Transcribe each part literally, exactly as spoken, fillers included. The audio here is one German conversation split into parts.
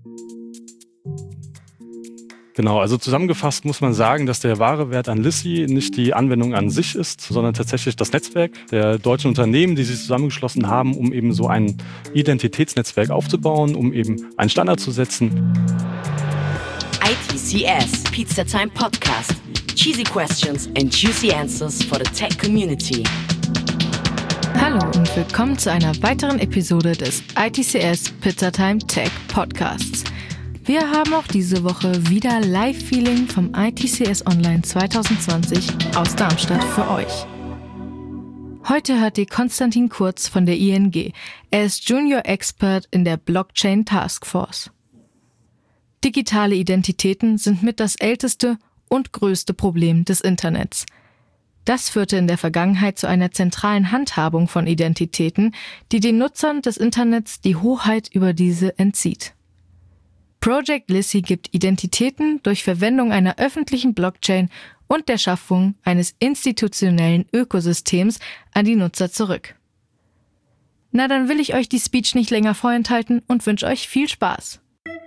Genau, also zusammengefasst muss man sagen, dass der wahre Wert an Lissy nicht die Anwendung an sich ist, sondern tatsächlich das Netzwerk der deutschen Unternehmen, die sich zusammengeschlossen haben, um eben so ein Identitätsnetzwerk aufzubauen, um eben einen Standard zu setzen. I T C S Pizza Time Podcast. Cheesy questions and juicy answers for the tech community. Hallo und willkommen zu einer weiteren Episode des I T C S Pizza Time Tech Podcasts. Wir haben auch diese Woche wieder Live-Feeling vom I T C S Online zwanzig zwanzig aus Darmstadt für euch. Heute hört ihr Konstantin Kurz von der I N G. Er ist Junior Expert in der Blockchain Task Force. Digitale Identitäten sind mit das älteste und größte Problem des Internets. Das führte in der Vergangenheit zu einer zentralen Handhabung von Identitäten, die den Nutzern des Internets die Hoheit über diese entzieht. Project Lissy gibt Identitäten durch Verwendung einer öffentlichen Blockchain und der Schaffung eines institutionellen Ökosystems an die Nutzer zurück. Na, dann will ich euch die Speech nicht länger vorenthalten und wünsche euch viel Spaß.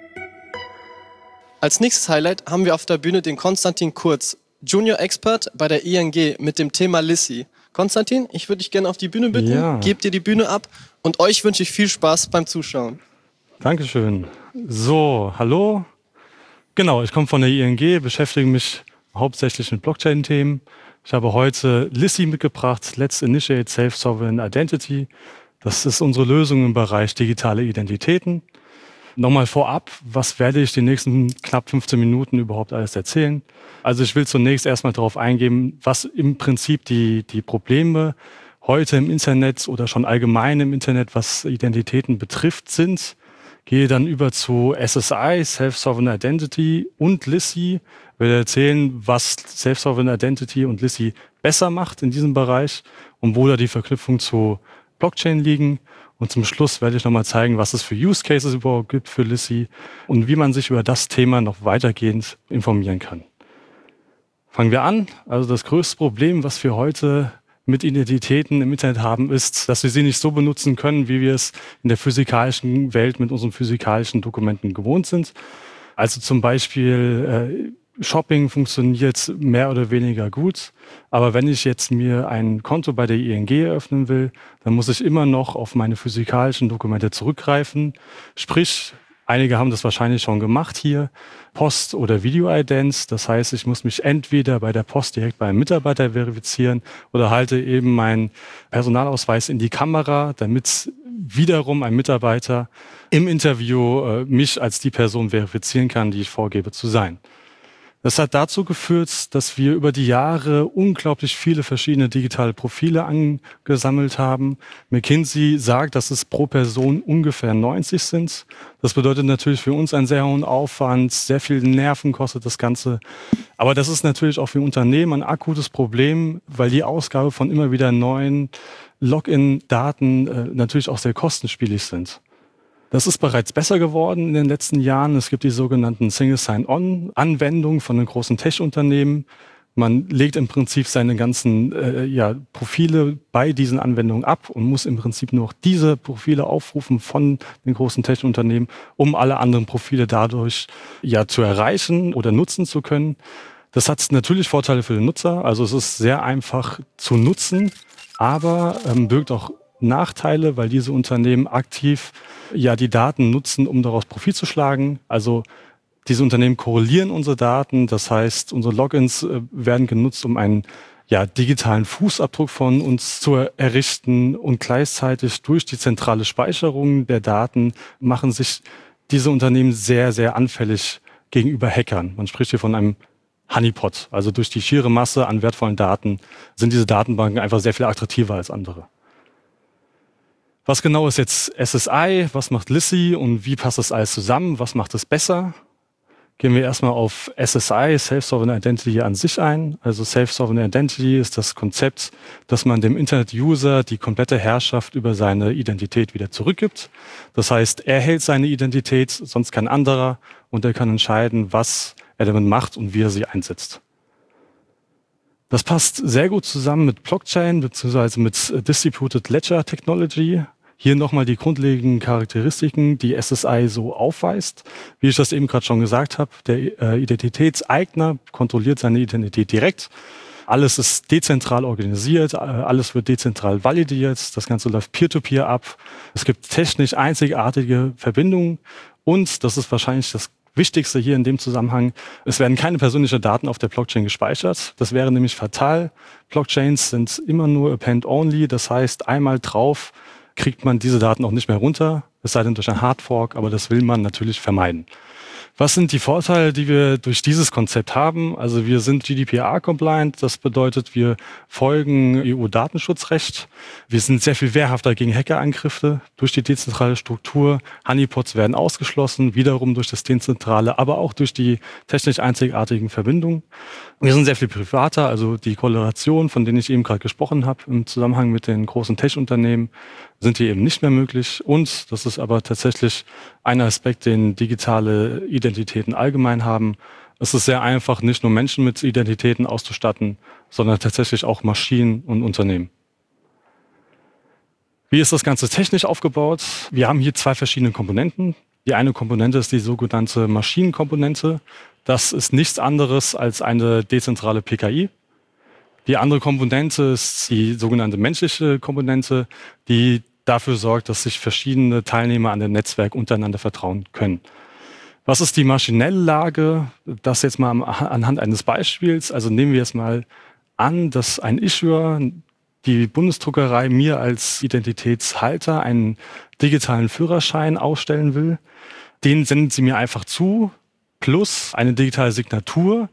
Als nächstes Highlight haben wir auf der Bühne den Konstantin Kurz, Junior Expert bei der I N G mit dem Thema Lissy. Konstantin, ich würde dich gerne auf die Bühne bitten, Ja. Gebt dir die Bühne ab und euch wünsche ich viel Spaß beim Zuschauen. Dankeschön. So, hallo. Genau, ich komme von der I N G, beschäftige mich hauptsächlich mit Blockchain-Themen. Ich habe heute Lissy mitgebracht, Let's Initiate Self-Sovereign Identity. Das ist unsere Lösung im Bereich digitale Identitäten. Nochmal vorab, was werde ich die nächsten knapp fünfzehn Minuten überhaupt alles erzählen? Also ich will zunächst erstmal darauf eingehen, was im Prinzip die, die Probleme heute im Internet oder schon allgemein im Internet, was Identitäten betrifft, sind. Gehe dann über zu S S I, Self-Sovereign Identity und Lissy. Werde erzählen, was Self-Sovereign Identity und Lissy besser macht in diesem Bereich und wo da die Verknüpfung zu Blockchain liegen. Und zum Schluss werde ich nochmal zeigen, was es für Use Cases überhaupt gibt für Lissy und wie man sich über das Thema noch weitergehend informieren kann. Fangen wir an. Also das größte Problem, was wir heute mit Identitäten im Internet haben, ist, dass wir sie nicht so benutzen können, wie wir es in der physikalischen Welt mit unseren physikalischen Dokumenten gewohnt sind. Also zum Beispiel äh, Shopping funktioniert mehr oder weniger gut, aber wenn ich jetzt mir ein Konto bei der I N G eröffnen will, dann muss ich immer noch auf meine physikalischen Dokumente zurückgreifen. Sprich, einige haben das wahrscheinlich schon gemacht hier, Post- oder Video-Idents. Das heißt, ich muss mich entweder bei der Post direkt bei einem Mitarbeiter verifizieren oder halte eben meinen Personalausweis in die Kamera, damit wiederum ein Mitarbeiter im Interview äh, mich als die Person verifizieren kann, die ich vorgebe zu sein. Das hat dazu geführt, dass wir über die Jahre unglaublich viele verschiedene digitale Profile angesammelt haben. McKinsey sagt, dass es pro Person ungefähr neunzig sind. Das bedeutet natürlich für uns einen sehr hohen Aufwand, sehr viel Nerven kostet das Ganze. Aber das ist natürlich auch für Unternehmen ein akutes Problem, weil die Ausgabe von immer wieder neuen Login-Daten äh, natürlich auch sehr kostenspielig sind. Das ist bereits besser geworden in den letzten Jahren. Es gibt die sogenannten Single Sign-On-Anwendungen von den großen Tech-Unternehmen. Man legt im Prinzip seine ganzen äh, ja, Profile bei diesen Anwendungen ab und muss im Prinzip nur noch diese Profile aufrufen von den großen Tech-Unternehmen, um alle anderen Profile dadurch ja zu erreichen oder nutzen zu können. Das hat natürlich Vorteile für den Nutzer. Also es ist sehr einfach zu nutzen, aber ähm, birgt auch Nachteile, weil diese Unternehmen aktiv ja die Daten nutzen, um daraus Profit zu schlagen. Also diese Unternehmen korrelieren unsere Daten, das heißt, unsere Logins äh, werden genutzt, um einen ja, digitalen Fußabdruck von uns zu errichten und gleichzeitig durch die zentrale Speicherung der Daten machen sich diese Unternehmen sehr, sehr anfällig gegenüber Hackern. Man spricht hier von einem Honeypot. Also durch die schiere Masse an wertvollen Daten sind diese Datenbanken einfach sehr viel attraktiver als andere. Was genau ist jetzt S S I, was macht Lissy und wie passt das alles zusammen, was macht es besser? Gehen wir erstmal auf S S I, Self-Sovereign Identity an sich ein. Also Self-Sovereign Identity ist das Konzept, dass man dem Internet-User die komplette Herrschaft über seine Identität wieder zurückgibt. Das heißt, er hält seine Identität, sonst kein anderer, und er kann entscheiden, was er damit macht und wie er sie einsetzt. Das passt sehr gut zusammen mit Blockchain bzw. mit Distributed Ledger Technology. Hier nochmal die grundlegenden Charakteristiken, die S S I so aufweist. Wie ich das eben gerade schon gesagt habe, der äh, Identitätseigner kontrolliert seine Identität direkt. Alles ist dezentral organisiert, alles wird dezentral validiert, das Ganze läuft peer-to-peer ab. Es gibt technisch einzigartige Verbindungen und, das ist wahrscheinlich das Wichtigste hier in dem Zusammenhang, es werden keine persönlichen Daten auf der Blockchain gespeichert. Das wäre nämlich fatal. Blockchains sind immer nur append-only, das heißt, einmal drauf kriegt man diese Daten auch nicht mehr runter, es sei denn durch ein Hardfork, aber das will man natürlich vermeiden. Was sind die Vorteile, die wir durch dieses Konzept haben? Also wir sind G D P R-compliant, das bedeutet, wir folgen E U-Datenschutzrecht. Wir sind sehr viel wehrhafter gegen Hackerangriffe durch die dezentrale Struktur. Honeypots werden ausgeschlossen, wiederum durch das Dezentrale, aber auch durch die technisch einzigartigen Verbindungen. Wir sind sehr viel privater, also die Kollaboration, von denen ich eben gerade gesprochen habe, im Zusammenhang mit den großen Tech-Unternehmen, sind hier eben nicht mehr möglich. Und das ist aber tatsächlich ein Aspekt, den digitale Identitäten allgemein haben. Es ist sehr einfach, nicht nur Menschen mit Identitäten auszustatten, sondern tatsächlich auch Maschinen und Unternehmen. Wie ist das Ganze technisch aufgebaut? Wir haben hier zwei verschiedene Komponenten. Die eine Komponente ist die sogenannte Maschinenkomponente. Das ist nichts anderes als eine dezentrale P K I. Die andere Komponente ist die sogenannte menschliche Komponente, die dafür sorgt, dass sich verschiedene Teilnehmer an dem Netzwerk untereinander vertrauen können. Was ist die maschinelle Lage? Das jetzt mal anhand eines Beispiels. Also nehmen wir jetzt mal an, dass ein Issuer, die Bundesdruckerei, mir als Identitätshalter einen digitalen Führerschein ausstellen will. Den sendet sie mir einfach zu, plus eine digitale Signatur,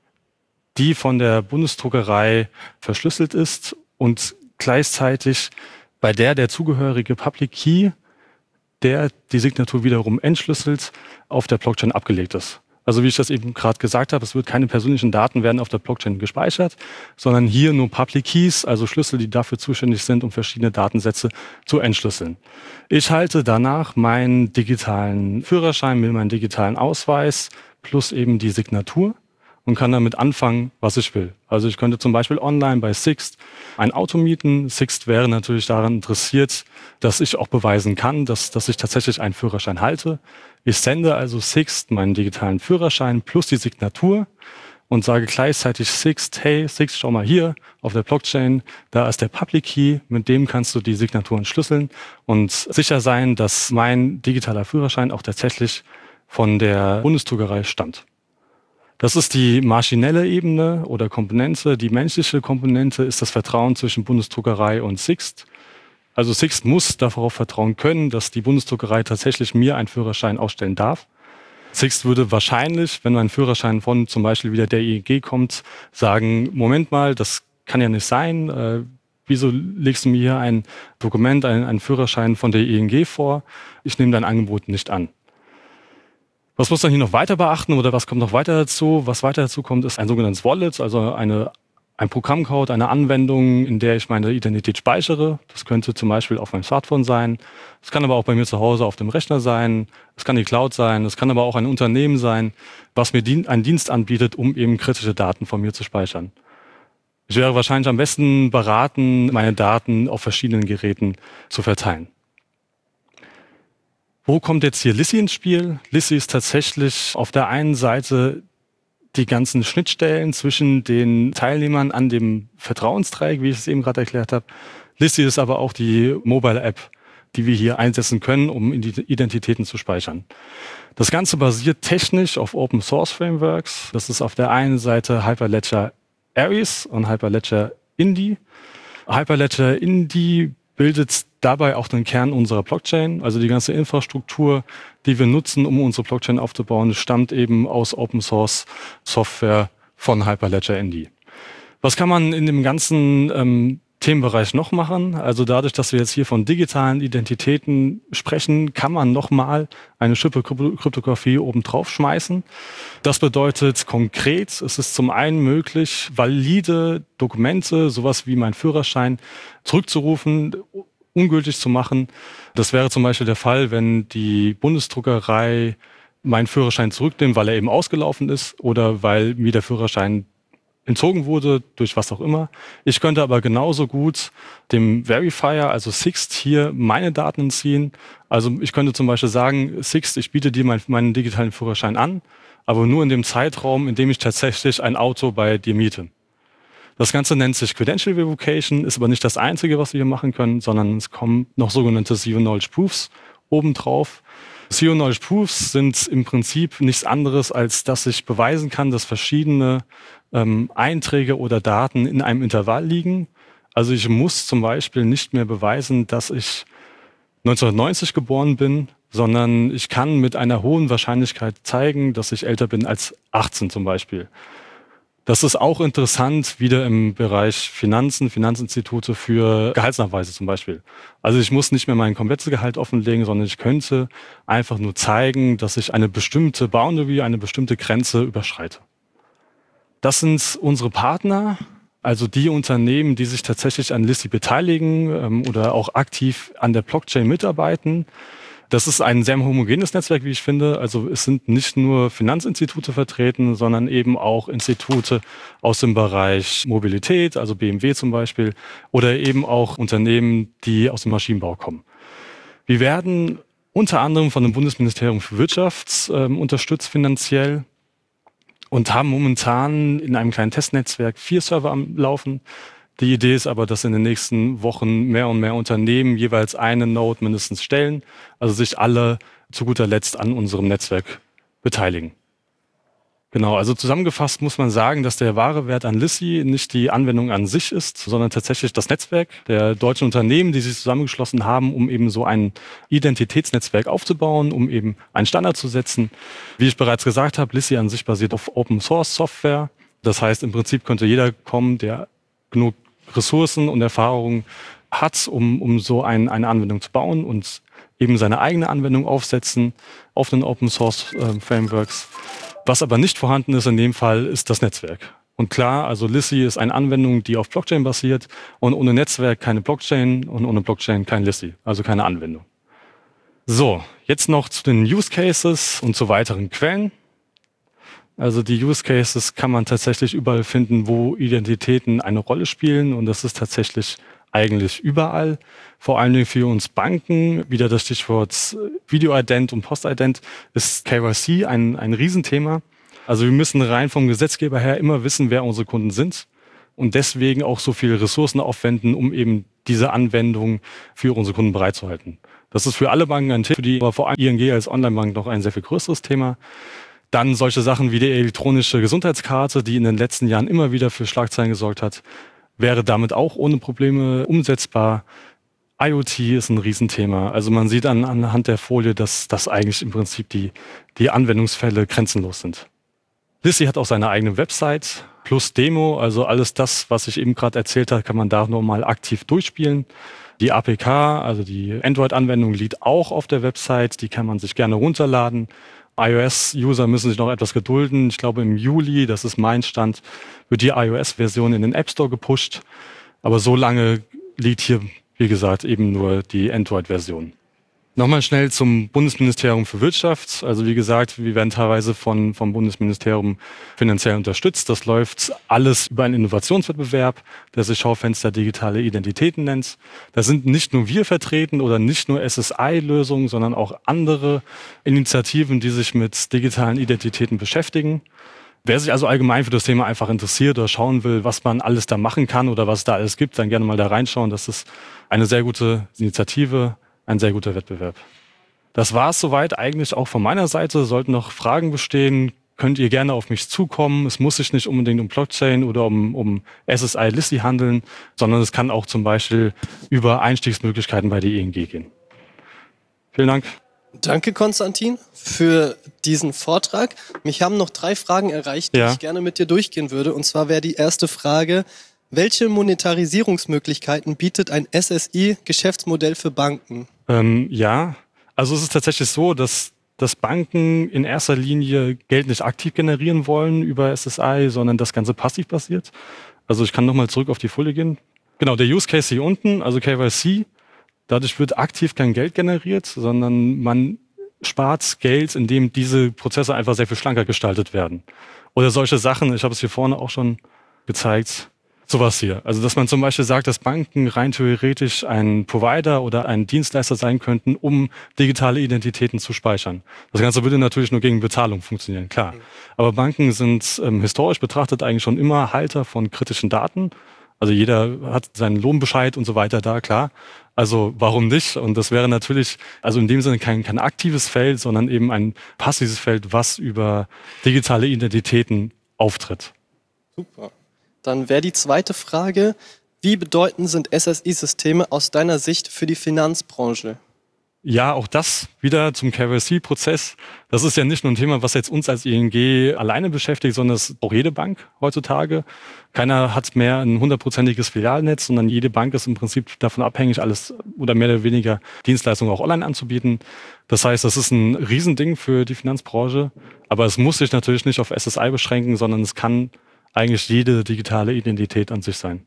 die von der Bundesdruckerei verschlüsselt ist und gleichzeitig bei der der zugehörige Public Key, der die Signatur wiederum entschlüsselt, auf der Blockchain abgelegt ist. Also wie ich das eben gerade gesagt habe, es wird keine persönlichen Daten werden auf der Blockchain gespeichert, sondern hier nur Public Keys, also Schlüssel, die dafür zuständig sind, um verschiedene Datensätze zu entschlüsseln. Ich halte danach meinen digitalen Führerschein mit meinem digitalen Ausweis plus eben die Signatur und kann damit anfangen, was ich will. Also ich könnte zum Beispiel online bei Sixt ein Auto mieten. Sixt wäre natürlich daran interessiert, dass ich auch beweisen kann, dass, dass ich tatsächlich einen Führerschein halte. Ich sende also Sixt meinen digitalen Führerschein plus die Signatur und sage gleichzeitig Sixt, hey Sixt, schau mal hier auf der Blockchain, da ist der Public Key, mit dem kannst du die Signatur entschlüsseln und sicher sein, dass mein digitaler Führerschein auch tatsächlich von der Bundesdruckerei stammt. Das ist die maschinelle Ebene oder Komponente. Die menschliche Komponente ist das Vertrauen zwischen Bundesdruckerei und Sixt. Also Sixt muss darauf vertrauen können, dass die Bundesdruckerei tatsächlich mir einen Führerschein ausstellen darf. Sixt würde wahrscheinlich, wenn ein Führerschein von zum Beispiel wieder der I N G kommt, sagen, Moment mal, das kann ja nicht sein. Äh, wieso legst du mir hier ein Dokument, einen, einen Führerschein von der I N G vor? Ich nehme dein Angebot nicht an. Was muss man hier noch weiter beachten oder was kommt noch weiter dazu? Was weiter dazu kommt, ist ein sogenanntes Wallet, also eine, ein Programmcode, eine Anwendung, in der ich meine Identität speichere. Das könnte zum Beispiel auf meinem Smartphone sein. Es kann aber auch bei mir zu Hause auf dem Rechner sein. Es kann die Cloud sein. Es kann aber auch ein Unternehmen sein, was mir dien- einen Dienst anbietet, um eben kritische Daten von mir zu speichern. Ich wäre wahrscheinlich am besten beraten, meine Daten auf verschiedenen Geräten zu verteilen. Wo kommt jetzt hier Lissi ins Spiel? Lissi ist tatsächlich auf der einen Seite die ganzen Schnittstellen zwischen den Teilnehmern an dem Vertrauensdreieck, wie ich es eben gerade erklärt habe. Lissi ist aber auch die Mobile-App, die wir hier einsetzen können, um Identitäten zu speichern. Das Ganze basiert technisch auf Open-Source-Frameworks. Das ist auf der einen Seite Hyperledger Aries und Hyperledger Indy. Hyperledger Indy bildet dabei auch den Kern unserer Blockchain. Also die ganze Infrastruktur, die wir nutzen, um unsere Blockchain aufzubauen, stammt eben aus Open-Source-Software von Hyperledger Indy. Was kann man in dem ganzen ähm, Themenbereich noch machen? Also dadurch, dass wir jetzt hier von digitalen Identitäten sprechen, kann man nochmal eine Schippe Kryptographie oben drauf schmeißen. Das bedeutet konkret, es ist zum einen möglich, valide Dokumente, sowas wie mein Führerschein, zurückzurufen, ungültig zu machen. Das wäre zum Beispiel der Fall, wenn die Bundesdruckerei meinen Führerschein zurücknimmt, weil er eben ausgelaufen ist oder weil mir der Führerschein entzogen wurde, durch was auch immer. Ich könnte aber genauso gut dem Verifier, also Sixt, hier meine Daten entziehen. Also ich könnte zum Beispiel sagen, Sixt, ich biete dir mein, meinen digitalen Führerschein an, aber nur in dem Zeitraum, in dem ich tatsächlich ein Auto bei dir miete. Das Ganze nennt sich Credential Revocation, ist aber nicht das Einzige, was wir hier machen können, sondern es kommen noch sogenannte Zero Knowledge Proofs obendrauf. Zero Knowledge Proofs sind im Prinzip nichts anderes, als dass ich beweisen kann, dass verschiedene ähm, Einträge oder Daten in einem Intervall liegen. Also ich muss zum Beispiel nicht mehr beweisen, dass ich neunzehnhundertneunzig geboren bin, sondern ich kann mit einer hohen Wahrscheinlichkeit zeigen, dass ich älter bin als achtzehn zum Beispiel. Das ist auch interessant, wieder im Bereich Finanzen, Finanzinstitute für Gehaltsnachweise zum Beispiel. Also ich muss nicht mehr mein komplettes Gehalt offenlegen, sondern ich könnte einfach nur zeigen, dass ich eine bestimmte Boundary, eine bestimmte Grenze überschreite. Das sind unsere Partner, also die Unternehmen, die sich tatsächlich an Lissi beteiligen ähm, oder auch aktiv an der Blockchain mitarbeiten. Das ist ein sehr homogenes Netzwerk, wie ich finde. Also es sind nicht nur Finanzinstitute vertreten, sondern eben auch Institute aus dem Bereich Mobilität, also B M W zum Beispiel, oder eben auch Unternehmen, die aus dem Maschinenbau kommen. Wir werden unter anderem von dem Bundesministerium für Wirtschaft äh, unterstützt finanziell und haben momentan in einem kleinen Testnetzwerk vier Server am Laufen. Die Idee ist aber, dass in den nächsten Wochen mehr und mehr Unternehmen jeweils eine Node mindestens stellen, also sich alle zu guter Letzt an unserem Netzwerk beteiligen. Genau, also zusammengefasst muss man sagen, dass der wahre Wert an Lissi nicht die Anwendung an sich ist, sondern tatsächlich das Netzwerk der deutschen Unternehmen, die sich zusammengeschlossen haben, um eben so ein Identitätsnetzwerk aufzubauen, um eben einen Standard zu setzen. Wie ich bereits gesagt habe, Lissi an sich basiert auf Open Source Software. Das heißt, im Prinzip könnte jeder kommen, der genug Ressourcen und Erfahrungen hat, um, um so ein, eine Anwendung zu bauen und eben seine eigene Anwendung aufsetzen auf den Open Source äh, Frameworks. Was aber nicht vorhanden ist in dem Fall, ist das Netzwerk. Und klar, also Lissi ist eine Anwendung, die auf Blockchain basiert und ohne Netzwerk keine Blockchain und ohne Blockchain kein Lissi, also keine Anwendung. So, jetzt noch zu den Use Cases und zu weiteren Quellen. Also die Use Cases kann man tatsächlich überall finden, wo Identitäten eine Rolle spielen und das ist tatsächlich eigentlich überall. Vor allen Dingen für uns Banken, wieder das Stichwort Video-Ident und Post-Ident, ist K Y C ein, ein Riesenthema. Also wir müssen rein vom Gesetzgeber her immer wissen, wer unsere Kunden sind und deswegen auch so viele Ressourcen aufwenden, um eben diese Anwendung für unsere Kunden bereitzuhalten. Das ist für alle Banken ein Thema, für die aber vor allem I N G als Online-Bank noch ein sehr viel größeres Thema. Dann solche Sachen wie die elektronische Gesundheitskarte, die in den letzten Jahren immer wieder für Schlagzeilen gesorgt hat, wäre damit auch ohne Probleme umsetzbar. IoT ist ein Riesenthema. Also man sieht an, anhand der Folie, dass das eigentlich im Prinzip die, die Anwendungsfälle grenzenlos sind. Lissi hat auch seine eigene Website plus Demo, also alles das, was ich eben gerade erzählt habe, kann man da nochmal aktiv durchspielen. Die A P K, also die Android-Anwendung, liegt auch auf der Website, die kann man sich gerne runterladen. iOS-User müssen sich noch etwas gedulden. Ich glaube, im Juli, das ist mein Stand, wird die iOS-Version in den App Store gepusht. Aber so lange liegt hier, wie gesagt, eben nur die Android-Version. Nochmal schnell zum Bundesministerium für Wirtschaft. Also wie gesagt, wir werden teilweise von, vom Bundesministerium finanziell unterstützt. Das läuft alles über einen Innovationswettbewerb, der sich Schaufenster digitale Identitäten nennt. Da sind nicht nur wir vertreten oder nicht nur S S I-Lösungen, sondern auch andere Initiativen, die sich mit digitalen Identitäten beschäftigen. Wer sich also allgemein für das Thema einfach interessiert oder schauen will, was man alles da machen kann oder was es da alles gibt, dann gerne mal da reinschauen. Das ist eine sehr gute Initiative. Ein sehr guter Wettbewerb. Das war es soweit eigentlich auch von meiner Seite. Sollten noch Fragen bestehen, könnt ihr gerne auf mich zukommen. Es muss sich nicht unbedingt um Blockchain oder um, um S S I Lissi handeln, sondern es kann auch zum Beispiel über Einstiegsmöglichkeiten bei der I N G gehen. Vielen Dank. Danke, Konstantin, für diesen Vortrag. Mich haben noch drei Fragen erreicht, die ja. ich gerne mit dir durchgehen würde. Und zwar wäre die erste Frage: Welche Monetarisierungsmöglichkeiten bietet ein S S I-Geschäftsmodell für Banken? Ähm, ja, also es ist tatsächlich so, dass, dass Banken in erster Linie Geld nicht aktiv generieren wollen über S S I, sondern das Ganze passiv basiert. Also ich kann nochmal zurück auf die Folie gehen. Genau, der Use Case hier unten, also K Y C, dadurch wird aktiv kein Geld generiert, sondern man spart Geld, indem diese Prozesse einfach sehr viel schlanker gestaltet werden. Oder solche Sachen, ich habe es hier vorne auch schon gezeigt. Sowas hier. Also dass man zum Beispiel sagt, dass Banken rein theoretisch ein Provider oder ein Dienstleister sein könnten, um digitale Identitäten zu speichern. Das Ganze würde natürlich nur gegen Bezahlung funktionieren, klar. Aber Banken sind ähm, historisch betrachtet eigentlich schon immer Halter von kritischen Daten. Also jeder hat seinen Lohnbescheid und so weiter da, klar. Also warum nicht? Und das wäre natürlich, also in dem Sinne kein, kein aktives Feld, sondern eben ein passives Feld, was über digitale Identitäten auftritt. Super. Dann wäre die zweite Frage, wie bedeutend sind S S I-Systeme aus deiner Sicht für die Finanzbranche? Ja, auch das wieder zum K Y C-Prozess. Das ist ja nicht nur ein Thema, was jetzt uns als I N G alleine beschäftigt, sondern es ist auch jede Bank heutzutage. Keiner hat mehr ein hundertprozentiges Filialnetz, sondern jede Bank ist im Prinzip davon abhängig, alles oder mehr oder weniger Dienstleistungen auch online anzubieten. Das heißt, das ist ein Riesending für die Finanzbranche. Aber es muss sich natürlich nicht auf S S I beschränken, sondern es kann eigentlich jede digitale Identität an sich sein.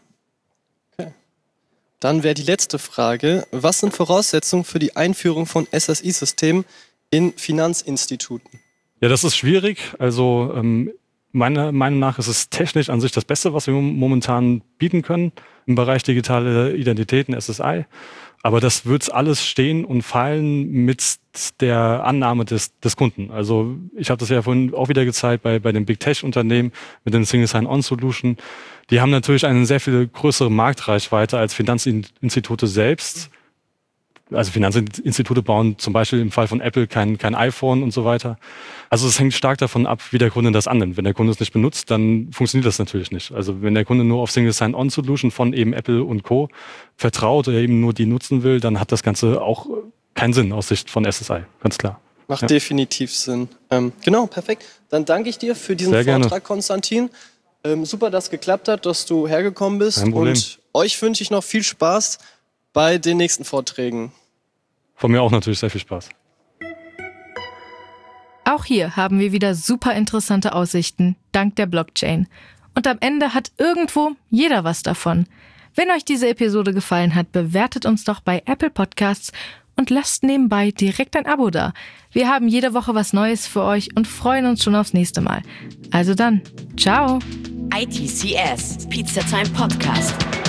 Okay. Dann wäre die letzte Frage, was sind Voraussetzungen für die Einführung von S S I-Systemen in Finanzinstituten? Ja, das ist schwierig. Also ähm, meiner Meinung nach ist es technisch an sich das Beste, was wir momentan bieten können im Bereich digitale Identitäten, S S I. Aber das wird alles stehen und fallen mit der Annahme des, des Kunden. Also ich habe das ja vorhin auch wieder gezeigt bei, bei den Big Tech-Unternehmen mit dem Single Sign-On-Solution. Die haben natürlich eine sehr viel größere Marktreichweite als Finanzinstitute selbst. Also Finanzinstitute bauen zum Beispiel im Fall von Apple kein, kein iPhone und so weiter. Also es hängt stark davon ab, wie der Kunde das annimmt. Wenn der Kunde es nicht benutzt, dann funktioniert das natürlich nicht. Also wenn der Kunde nur auf Single Sign-On-Solution von eben Apple und Co. vertraut oder eben nur die nutzen will, dann hat das Ganze auch keinen Sinn aus Sicht von S S I, ganz klar. Macht ja. definitiv Sinn. Ähm, genau, perfekt. Dann danke ich dir für diesen Sehr Vortrag, gerne. Konstantin. Ähm, super, dass es geklappt hat, dass du hergekommen bist. Kein Problem. Und euch wünsche ich noch viel Spaß bei den nächsten Vorträgen. Von mir auch natürlich sehr viel Spaß. Auch hier haben wir wieder super interessante Aussichten, dank der Blockchain. Und am Ende hat irgendwo jeder was davon. Wenn euch diese Episode gefallen hat, bewertet uns doch bei Apple Podcasts und lasst nebenbei direkt ein Abo da. Wir haben jede Woche was Neues für euch und freuen uns schon aufs nächste Mal. Also dann, ciao! I T C S, Pizza Time Podcast.